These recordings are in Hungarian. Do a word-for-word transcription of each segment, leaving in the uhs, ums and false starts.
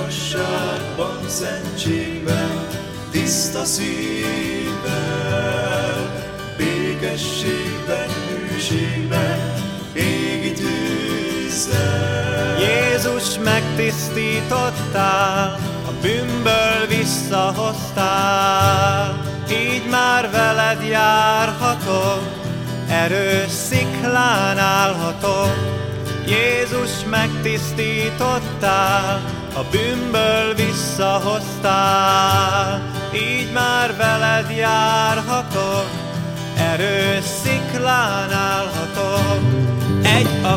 igazságban, szentségben, tiszta szívvel, békességben, hűségben, égi tűzzel. Jézus, megtisztítottál, a bűnből visszahoztál, így már veled járhatok, erős sziklán állhatok. Jézus, megtisztítottál, a bűnből visszahoztál, így már veled járhatok, erős sziklán állhatok. Egy a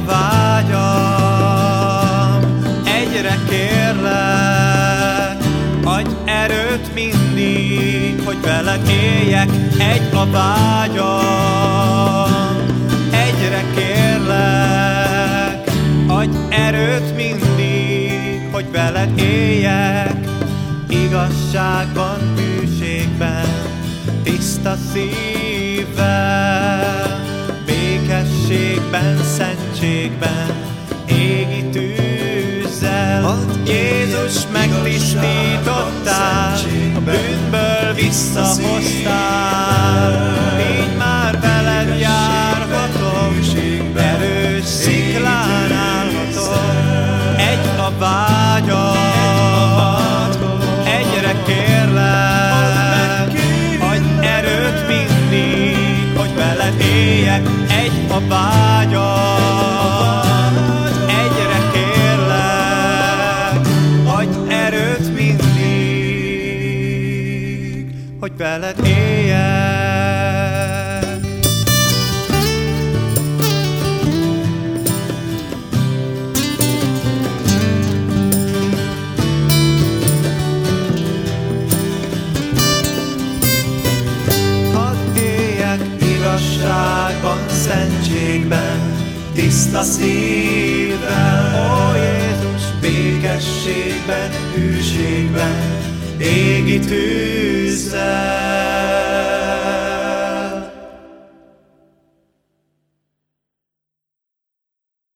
vágyam, egyre kérlek, adj erőt mindig, hogy veled éljek. Egy a vágyam, egyre kérlek, adj erőt mindig, hogy veled éljek. Igazságban, hűségben, tiszta szívvel, békességben, szentségben, égi tűzzel. Jézus, megtisztítottál, a bűnből visszahoztál, így már veled járhatok, erős sziklán állhatok. Egy a vágyam, egyre kérlek, adj erőt mindig, hogy veled éljek. Egy a vágyam, egyre kérlek, adj erőt mindig, hogy veled éljek. Igazságban, szentségben, tiszta szívvel, ó Jézus, békességben, hűségben, égi tűzzel.